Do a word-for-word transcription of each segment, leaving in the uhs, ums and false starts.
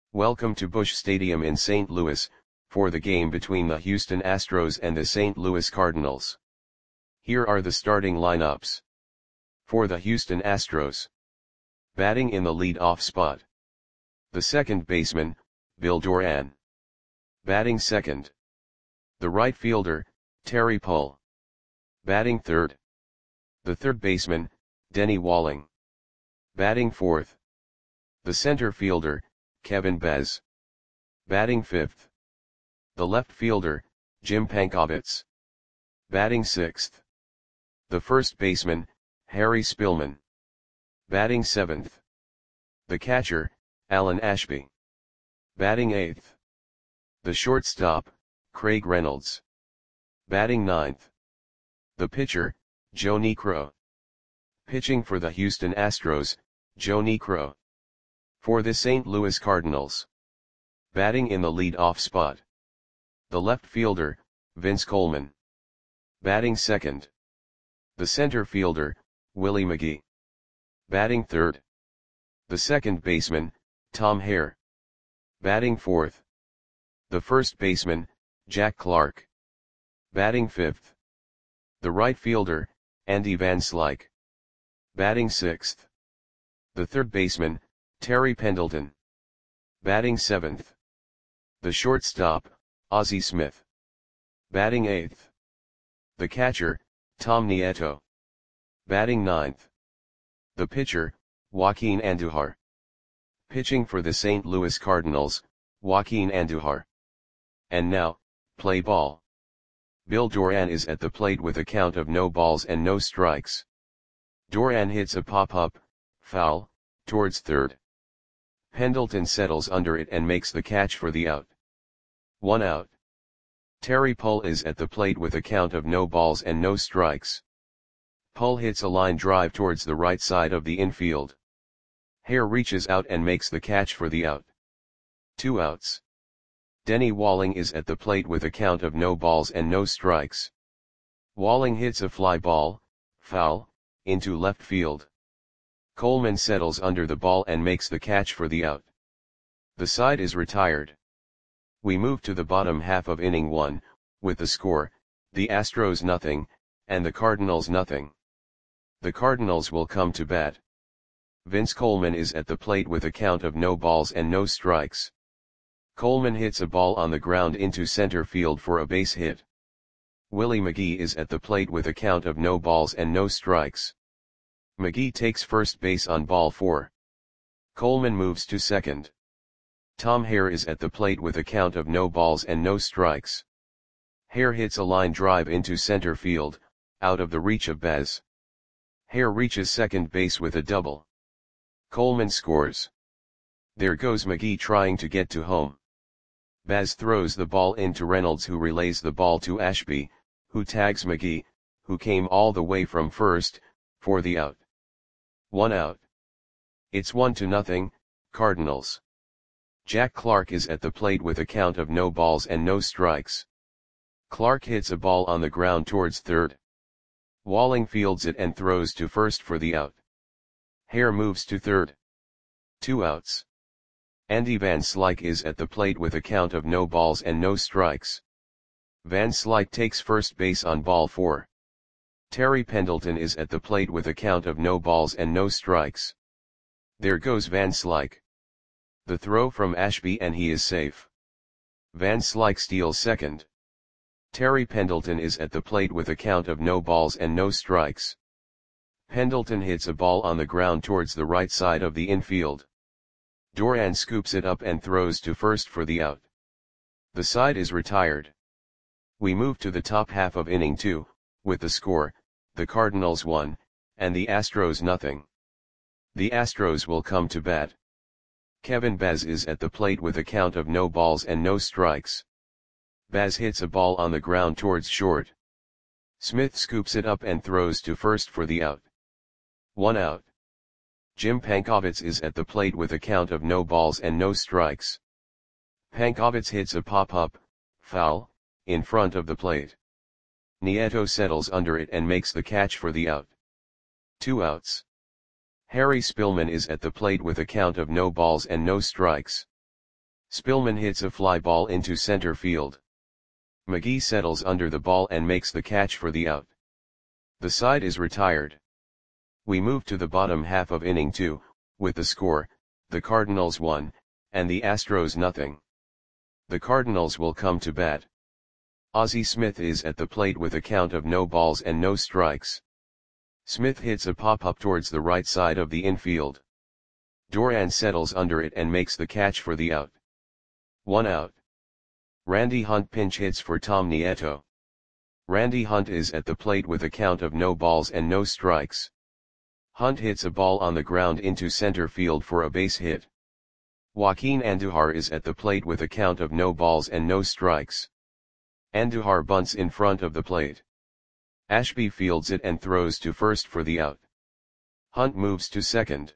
Welcome to Busch Stadium in Saint Louis, for the game between the Houston Astros and the Saint Louis Cardinals. Here are the starting lineups. For the Houston Astros. Batting in the lead-off spot. The second baseman, Bill Doran. Batting second. The right fielder, Terry Pull. Batting third. The third baseman, Denny Walling. Batting fourth. The center fielder, Kevin Bez. Batting fifth. The left fielder, Jim Pankovits. Batting sixth. The first baseman, Harry Spillman. Batting seventh. The catcher, Alan Ashby. Batting eighth. The shortstop, Craig Reynolds. Batting ninth. The pitcher, Joe Niekro. Pitching for the Houston Astros, Joe Niekro. For the Saint Louis Cardinals. Batting in the lead-off spot. The left fielder, Vince Coleman. Batting second. The center fielder, Willie McGee. Batting third. The second baseman, Tom Hare. Batting fourth. The first baseman, Jack Clark. Batting fifth. The right fielder, Andy Van Slyke. Batting sixth. The third baseman, Terry Pendleton. Batting seventh. The shortstop, Ozzie Smith. Batting eighth. The catcher, Tom Nieto. Batting ninth. The pitcher, Joaquin Andujar. Pitching for the Saint Louis Cardinals, Joaquin Andujar. And now, play ball. Bill Doran is at the plate with a count of no balls and no strikes. Doran hits a pop-up, foul, towards third. Pendleton settles under it and makes the catch for the out. One out. Terry Pull is at the plate with a count of no balls and no strikes. Pull hits a line drive towards the right side of the infield. Hare reaches out and makes the catch for the out. Two outs. Denny Walling is at the plate with a count of no balls and no strikes. Walling hits a fly ball, foul, into left field. Coleman settles under the ball and makes the catch for the out. The side is retired. We move to the bottom half of inning one, with the score, the Astros nothing, and the Cardinals nothing. The Cardinals will come to bat. Vince Coleman is at the plate with a count of no balls and no strikes. Coleman hits a ball on the ground into center field for a base hit. Willie McGee is at the plate with a count of no balls and no strikes. McGee takes first base on ball four. Coleman moves to second. Tom Hare is at the plate with a count of no balls and no strikes. Hare hits a line drive into center field, out of the reach of Bez. Hare reaches second base with a double. Coleman scores. There goes McGee trying to get to home. Baz throws the ball into Reynolds, who relays the ball to Ashby, who tags McGee, who came all the way from first, for the out. One out. It's one to nothing, Cardinals. Jack Clark is at the plate with a count of no balls and no strikes. Clark hits a ball on the ground towards third. Walling fields it and throws to first for the out. Hare moves to third. Two outs. Andy Van Slyke is at the plate with a count of no balls and no strikes. Van Slyke takes first base on ball four. Terry Pendleton is at the plate with a count of no balls and no strikes. There goes Van Slyke. The throw from Ashby and he is safe. Van Slyke steals second. Terry Pendleton is at the plate with a count of no balls and no strikes. Pendleton hits a ball on the ground towards the right side of the infield. Doran scoops it up and throws to first for the out. The side is retired. We move to the top half of inning two, with the score, the Cardinals one, and the Astros nothing. The Astros will come to bat. Kevin Bez is at the plate with a count of no balls and no strikes. Baz hits a ball on the ground towards short. Smith scoops it up and throws to first for the out. One out. Jim Pankovits is at the plate with a count of no balls and no strikes. Pankovits hits a pop-up, foul, in front of the plate. Nieto settles under it and makes the catch for the out. Two outs. Harry Spillman is at the plate with a count of no balls and no strikes. Spillman hits a fly ball into center field. McGee settles under the ball and makes the catch for the out. The side is retired. We move to the bottom half of inning two, with the score, the Cardinals one, and the Astros nothing. The Cardinals will come to bat. Ozzie Smith is at the plate with a count of no balls and no strikes. Smith hits a pop-up towards the right side of the infield. Duran settles under it and makes the catch for the out. One out. Randy Hunt pinch hits for Tom Nieto. Randy Hunt is at the plate with a count of no balls and no strikes. Hunt hits a ball on the ground into center field for a base hit. Joaquin Andujar is at the plate with a count of no balls and no strikes. Andujar bunts in front of the plate. Ashby fields it and throws to first for the out. Hunt moves to second.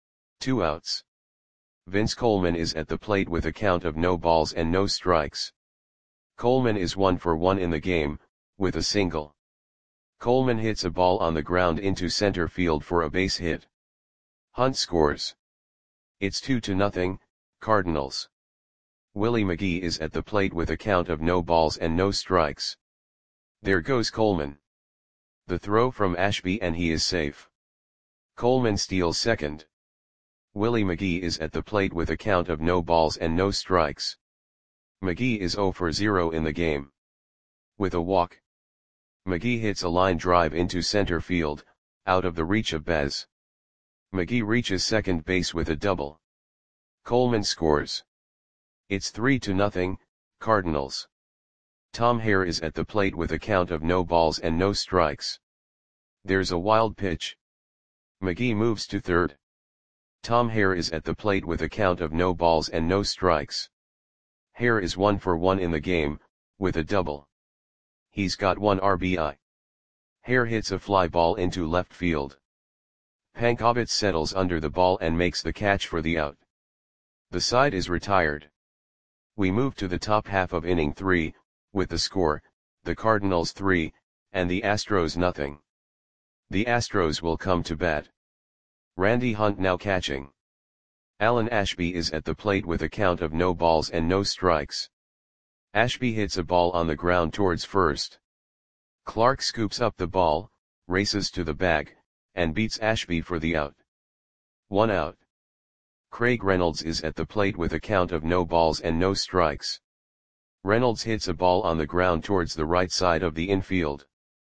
Two outs. Vince Coleman is at the plate with a count of no balls and no strikes. Coleman is one for one in the game, with a single. Coleman hits a ball on the ground into center field for a base hit. Hunt scores. It's two to nothing, Cardinals. Willie McGee is at the plate with a count of no balls and no strikes. There goes Coleman. The throw from Ashby and he is safe. Coleman steals second. Willie McGee is at the plate with a count of no balls and no strikes. McGee is zero for zero in the game. With a walk. McGee hits a line drive into center field, out of the reach of Bez. McGee reaches second base with a double. Coleman scores. It's three to nothing, Cardinals. Tom Hare is at the plate with a count of no balls and no strikes. There's a wild pitch. McGee moves to third. Tom Hare is at the plate with a count of no balls and no strikes. Hare is one for one in the game, with a double. He's got one R B I. Hare hits a fly ball into left field. Pankovitz settles under the ball and makes the catch for the out. The side is retired. We move to the top half of inning three, with the score, the Cardinals three, and the Astros nothing. The Astros will come to bat. Randy Hunt now catching. Alan Ashby is at the plate with a count of no balls and no strikes. Ashby hits a ball on the ground towards first. Clark scoops up the ball, races to the bag, and beats Ashby for the out. One out. Craig Reynolds is at the plate with a count of no balls and no strikes. Reynolds hits a ball on the ground towards the right side of the infield.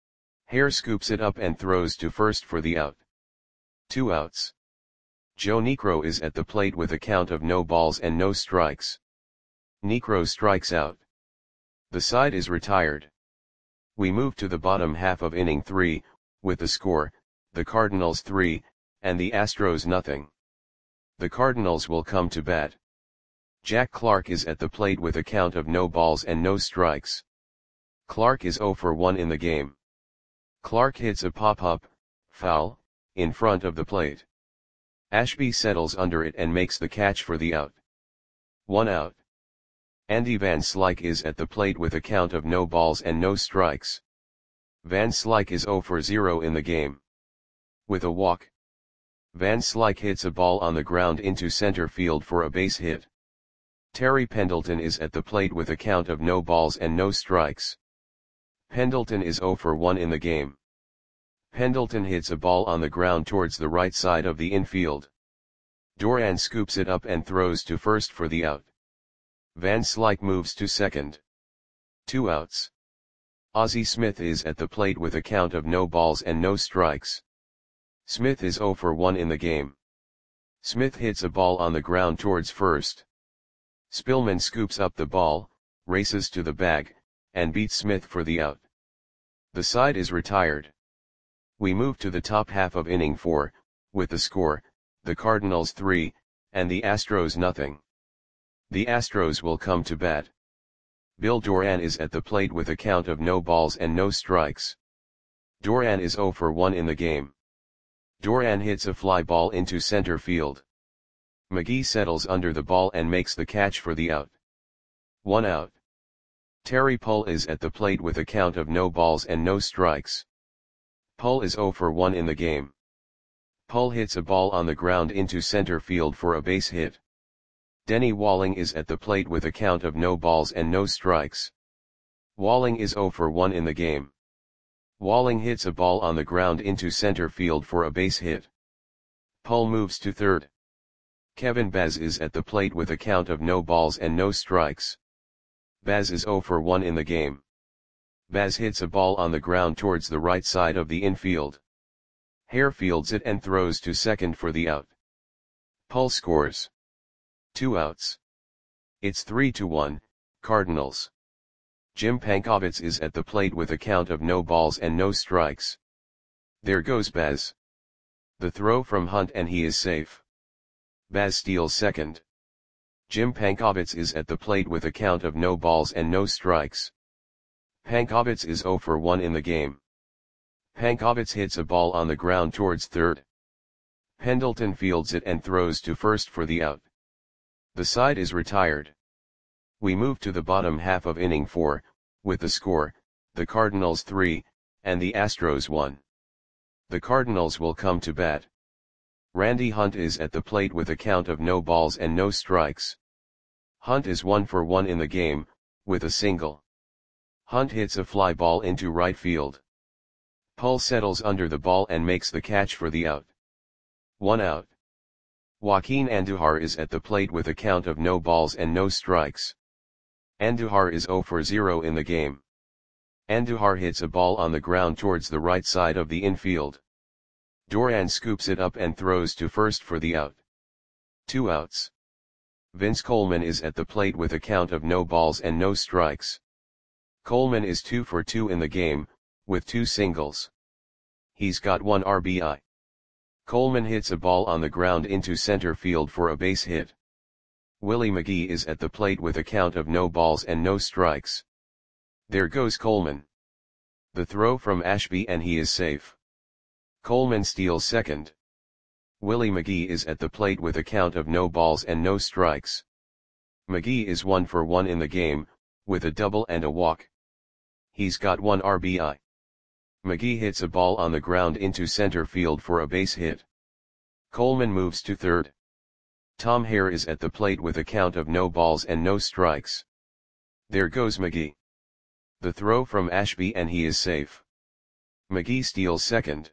Hare scoops it up and throws to first for the out. Two outs. Joe Niekro is at the plate with a count of no balls and no strikes. Niekro strikes out. The side is retired. We move to the bottom half of inning three, with the score, the Cardinals three, and the Astros nothing. The Cardinals will come to bat. Jack Clark is at the plate with a count of no balls and no strikes. Clark is zero for one in the game. Clark hits a pop-up, foul, in front of the plate. Ashby settles under it and makes the catch for the out. One out. Andy Van Slyke is at the plate with a count of no balls and no strikes. Van Slyke is zero for zero in the game. With a walk. Van Slyke hits a ball on the ground into center field for a base hit. Terry Pendleton is at the plate with a count of no balls and no strikes. Pendleton is zero for one in the game. Pendleton hits a ball on the ground towards the right side of the infield. Duran scoops it up and throws to first for the out. Van Slyke moves to second. Two outs. Ozzie Smith is at the plate with a count of no balls and no strikes. Smith is zero for one in the game. Smith hits a ball on the ground towards first. Spillman scoops up the ball, races to the bag, and beats Smith for the out. The side is retired. We move to the top half of inning four, with the score, the Cardinals three, and the Astros nothing. The Astros will come to bat. Bill Duran is at the plate with a count of no balls and no strikes. Duran is zero for one in the game. Duran hits a fly ball into center field. McGee settles under the ball and makes the catch for the out. One out. Terry Pull is at the plate with a count of no balls and no strikes. Pull is zero for one in the game. Pull hits a ball on the ground into center field for a base hit. Denny Walling is at the plate with a count of no balls and no strikes. Walling is zero for one in the game. Walling hits a ball on the ground into center field for a base hit. Pull moves to third. Kevin Baz is at the plate with a count of no balls and no strikes. Baz is zero for one in the game. Baz hits a ball on the ground towards the right side of the infield. Hare fields it and throws to second for the out. Pull scores. Two outs. It's three to one, Cardinals. Jim Pankovitz is at the plate with a count of no balls and no strikes. There goes Baz. The throw from Hunt and he is safe. Baz steals second. Jim Pankovitz is at the plate with a count of no balls and no strikes. Pankovitz is zero for one in the game. Pankovitz hits a ball on the ground towards third. Pendleton fields it and throws to first for the out. The side is retired. We move to the bottom half of inning four, with the score, the Cardinals three, and the Astros one. The Cardinals will come to bat. Randy Hunt is at the plate with a count of no balls and no strikes. Hunt is one for one in the game, with a single. Hunt hits a fly ball into right field. Pull settles under the ball and makes the catch for the out. One out. Joaquin Andujar is at the plate with a count of no balls and no strikes. Andujar is zero for zero in the game. Andujar hits a ball on the ground towards the right side of the infield. Duran scoops it up and throws to first for the out. Two outs. Vince Coleman is at the plate with a count of no balls and no strikes. Coleman is two for two in the game, with two singles. He's got one R B I. Coleman hits a ball on the ground into center field for a base hit. Willie McGee is at the plate with a count of no balls and no strikes. There goes Coleman. The throw from Ashby and he is safe. Coleman steals second. Willie McGee is at the plate with a count of no balls and no strikes. McGee is one for one in the game, with a double and a walk. He's got one R B I. McGee hits a ball on the ground into center field for a base hit. Coleman moves to third. Tom Hare is at the plate with a count of no balls and no strikes. There goes McGee. The throw from Ashby and he is safe. McGee steals second.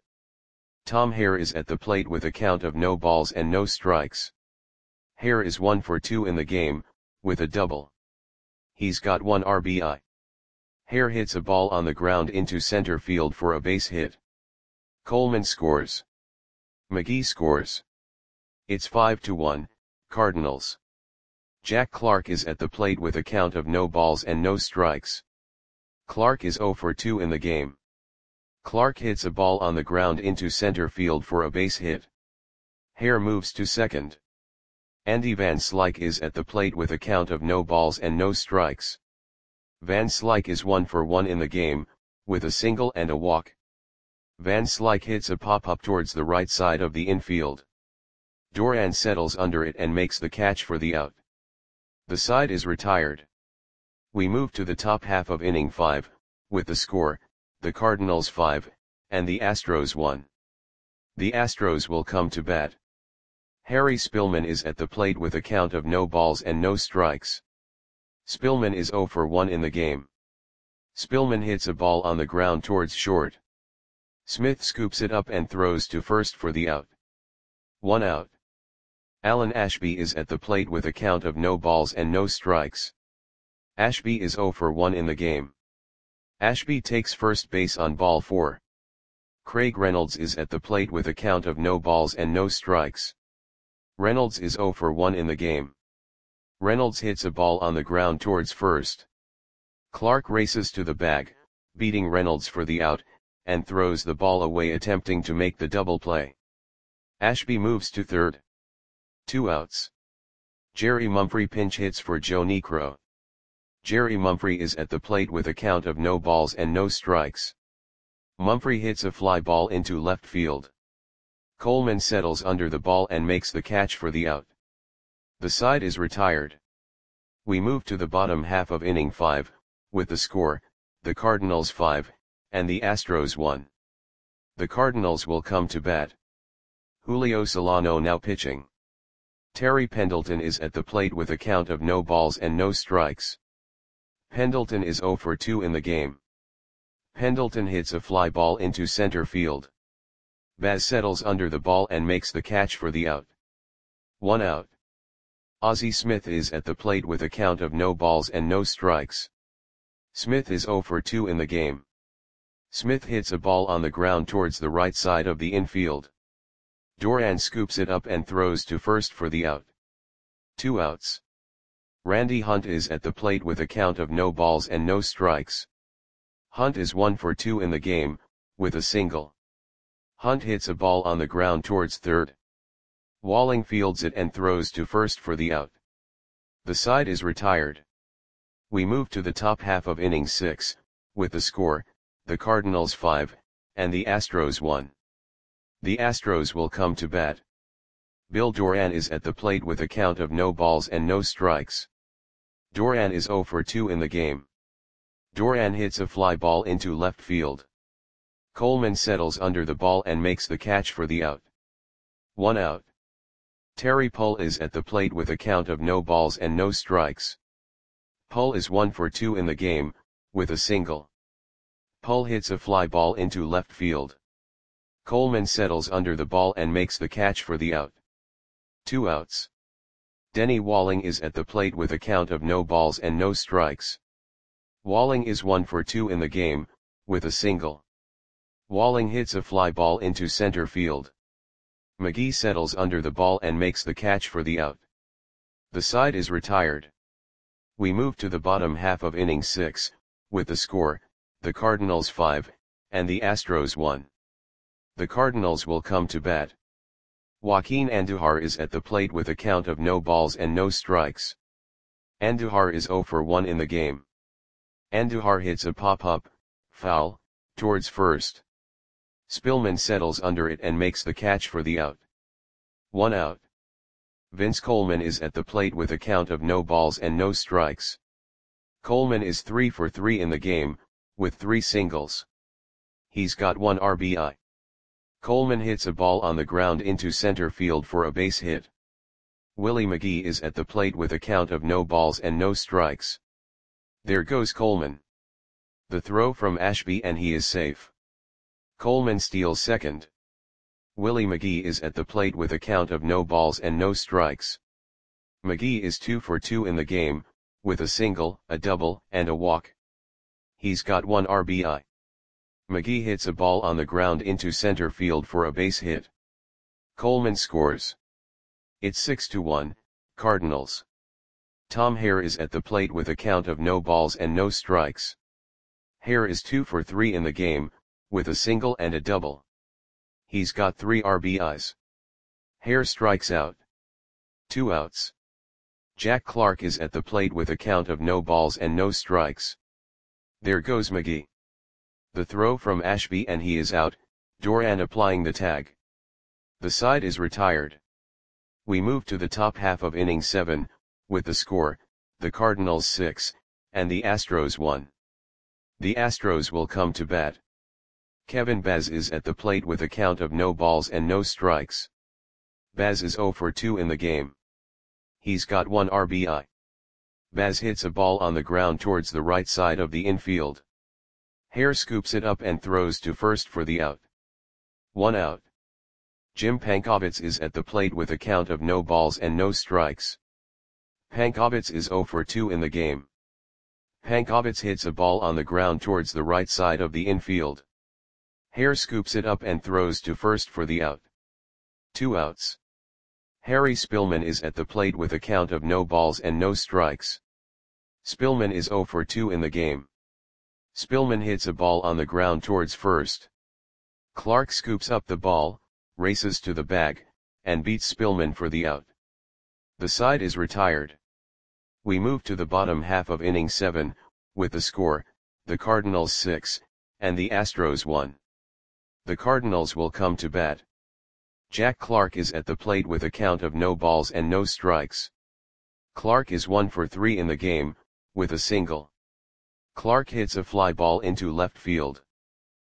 Tom Hare is at the plate with a count of no balls and no strikes. Hare is one for two in the game, with a double. He's got one R B I. Hare hits a ball on the ground into center field for a base hit. Coleman scores. McGee scores. It's five to one, Cardinals. Jack Clark is at the plate with a count of no balls and no strikes. Clark is zero for two in the game. Clark hits a ball on the ground into center field for a base hit. Hare moves to second. Andy Van Slyke is at the plate with a count of no balls and no strikes. Van Slyke is one for one in the game, with a single and a walk. Van Slyke hits a pop-up towards the right side of the infield. Duran settles under it and makes the catch for the out. The side is retired. We move to the top half of inning five, with the score, the Cardinals five, and the Astros one. The Astros will come to bat. Harry Spillman is at the plate with a count of no balls and no strikes. Spillman is zero for one in the game. Spillman hits a ball on the ground towards short. Smith scoops it up and throws to first for the out. One out. Alan Ashby is at the plate with a count of no balls and no strikes. Ashby is zero for one in the game. Ashby takes first base on ball four. Craig Reynolds is at the plate with a count of no balls and no strikes. Reynolds is zero for one in the game. Reynolds hits a ball on the ground towards first. Clark races to the bag, beating Reynolds for the out, and throws the ball away attempting to make the double play. Ashby moves to third. Two outs. Jerry Mumphrey pinch hits for Joe Niekro. Jerry Mumphrey is at the plate with a count of no balls and no strikes. Mumphrey hits a fly ball into left field. Coleman settles under the ball and makes the catch for the out. The side is retired. We move to the bottom half of inning five, with the score, the Cardinals five, and the Astros one. The Cardinals will come to bat. Julio Solano now pitching. Terry Pendleton is at the plate with a count of no balls and no strikes. Pendleton is zero for two in the game. Pendleton hits a fly ball into center field. Baz settles under the ball and makes the catch for the out. One out. Ozzie Smith is at the plate with a count of no balls and no strikes. Smith is zero for two in the game. Smith hits a ball on the ground towards the right side of the infield. Doran scoops it up and throws to first for the out. Two outs. Randy Hunt is at the plate with a count of no balls and no strikes. Hunt is one for two in the game, with a single. Hunt hits a ball on the ground towards third. Walling fields it and throws to first for the out. The side is retired. We move to the top half of inning six, with the score, the Cardinals five, and the Astros one. The Astros will come to bat. Bill Doran is at the plate with a count of no balls and no strikes. Doran is zero for two in the game. Doran hits a fly ball into left field. Coleman settles under the ball and makes the catch for the out. One out. Terry Pull is at the plate with a count of no balls and no strikes. Pull is one for two in the game, with a single. Pull hits a fly ball into left field. Coleman settles under the ball and makes the catch for the out. Two outs. Denny Walling is at the plate with a count of no balls and no strikes. Walling is one for two in the game, with a single. Walling hits a fly ball into center field. McGee settles under the ball and makes the catch for the out. The side is retired. We move to the bottom half of inning six, with the score, the Cardinals five, and the Astros one. The Cardinals will come to bat. Joaquin Andujar is at the plate with a count of no balls and no strikes. Andujar is zero for one in the game. Andujar hits a pop-up, foul, towards first. Spillman settles under it and makes the catch for the out. One out. Vince Coleman is at the plate with a count of no balls and no strikes. Coleman is three for three in the game, with three singles. He's got one R B I. Coleman hits a ball on the ground into center field for a base hit. Willie McGee is at the plate with a count of no balls and no strikes. There goes Coleman. The throw from Ashby and he is safe. Coleman steals second. Willie McGee is at the plate with a count of no balls and no strikes. McGee is two for two in the game, with a single, a double, and a walk. He's got one R B I. McGee hits a ball on the ground into center field for a base hit. Coleman scores. It's six to one, Cardinals. Tom Hare is at the plate with a count of no balls and no strikes. Hare is two for three in the game, with a single and a double. He's got three R B Is. Hare strikes out. Two outs. Jack Clark is at the plate with a count of no balls and no strikes. There goes McGee. The throw from Ashby and he is out, Doran applying the tag. The side is retired. We move to the top half of inning seven, with the score, the Cardinals six, and the Astros one. The Astros will come to bat. Kevin Baz is at the plate with a count of no balls and no strikes. Baz is zero for two in the game. He's got one R B I. Baz hits a ball on the ground towards the right side of the infield. Hare scoops it up and throws to first for the out. One out. Jim Pankovitz is at the plate with a count of no balls and no strikes. Pankovitz is zero for two in the game. Pankovitz hits a ball on the ground towards the right side of the infield. Hare scoops it up and throws to first for the out. Two outs. Harry Spillman is at the plate with a count of no balls and no strikes. Spillman is zero for two in the game. Spillman hits a ball on the ground towards first. Clark scoops up the ball, races to the bag, and beats Spillman for the out. The side is retired. We move to the bottom half of inning seven, with the score, the Cardinals six, and the Astros one. The Cardinals will come to bat. Jack Clark is at the plate with a count of no balls and no strikes. Clark is one for three in the game, with a single. Clark hits a fly ball into left field.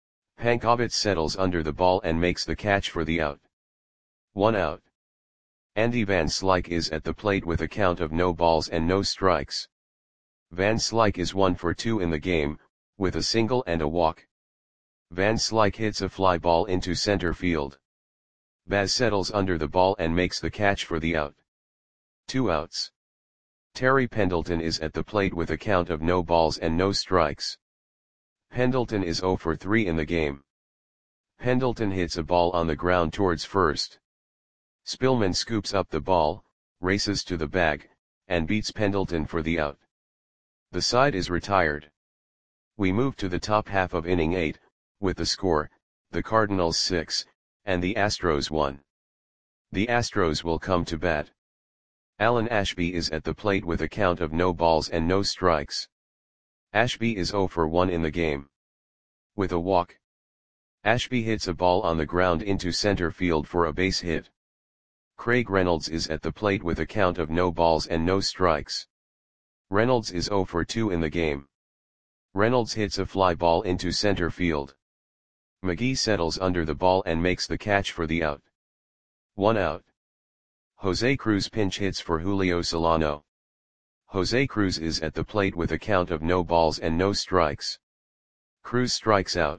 Pankovitz settles under the ball and makes the catch for the out. One out. Andy Van Slyke is at the plate with a count of no balls and no strikes. Van Slyke is one for two in the game, with a single and a walk. Van Slyke hits a fly ball into center field. Baz settles under the ball and makes the catch for the out. Two outs. Terry Pendleton is at the plate with a count of no balls and no strikes. Pendleton is zero for three in the game. Pendleton hits a ball on the ground towards first. Spillman scoops up the ball, races to the bag, and beats Pendleton for the out. The side is retired. We move to the top half of inning eight, with the score, the Cardinals six, and the Astros one. The Astros will come to bat. Alan Ashby is at the plate with a count of no balls and no strikes. Ashby is zero for one in the game. With a walk, Ashby hits a ball on the ground into center field for a base hit. Craig Reynolds is at the plate with a count of no balls and no strikes. Reynolds is zero for two in the game. Reynolds hits a fly ball into center field. McGee settles under the ball and makes the catch for the out. One out. Jose Cruz pinch hits for Julio Solano. Jose Cruz is at the plate with a count of no balls and no strikes. Cruz strikes out.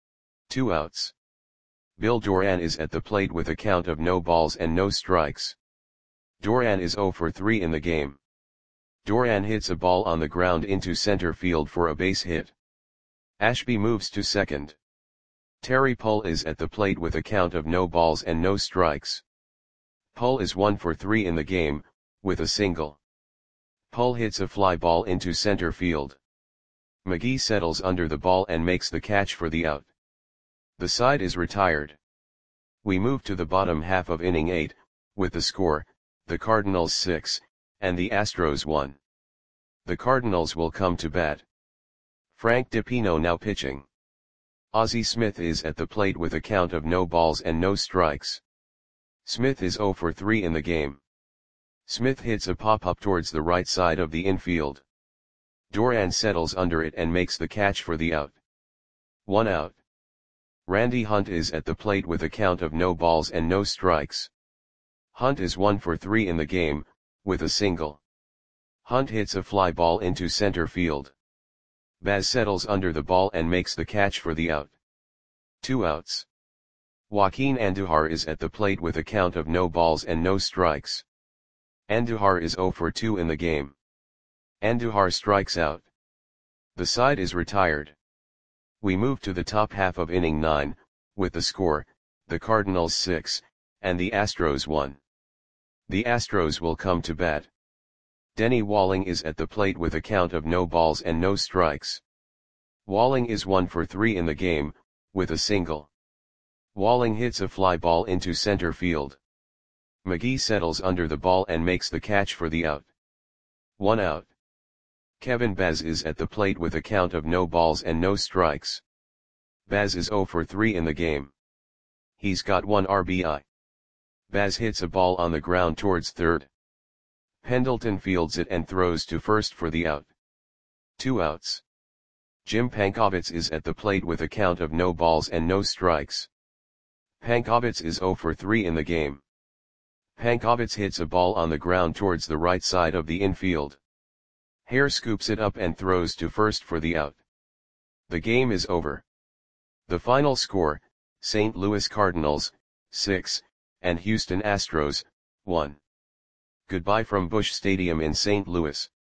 Two outs. Bill Doran is at the plate with a count of no balls and no strikes. Doran is zero for three in the game. Doran hits a ball on the ground into center field for a base hit. Ashby moves to second. Terry Pull is at the plate with a count of no balls and no strikes. Pull is one for three in the game, with a single. Pull hits a fly ball into center field. McGee settles under the ball and makes the catch for the out. The side is retired. We move to the bottom half of inning eight, with the score, the Cardinals six, and the Astros one. The Cardinals will come to bat. Frank DiPino now pitching. Ozzie Smith is at the plate with a count of no balls and no strikes. Smith is zero for three in the game. Smith hits a pop-up towards the right side of the infield. Doran settles under it and makes the catch for the out. One out. Randy Hunt is at the plate with a count of no balls and no strikes. Hunt is one for three in the game, with a single. Hunt hits a fly ball into center field. Baz settles under the ball and makes the catch for the out. Two outs. Joaquin Andujar is at the plate with a count of no balls and no strikes. Andujar is zero for two in the game. Andujar strikes out. The side is retired. We move to the top half of inning nine, with the score, the Cardinals six, and the Astros one. The Astros will come to bat. Denny Walling is at the plate with a count of no balls and no strikes. Walling is one for three in the game, with a single. Walling hits a fly ball into center field. McGee settles under the ball and makes the catch for the out. One out. Kevin Baz is at the plate with a count of no balls and no strikes. Baz is zero for three in the game. He's got one R B I. Baz hits a ball on the ground towards third. Pendleton fields it and throws to first for the out. Two outs. Jim Pankovitz is at the plate with a count of no balls and no strikes. Pankovitz is zero for three in the game. Pankovitz hits a ball on the ground towards the right side of the infield. Hare scoops it up and throws to first for the out. The game is over. The final score, Saint Louis Cardinals, six, and Houston Astros, one. Goodbye from Busch Stadium in Saint Louis.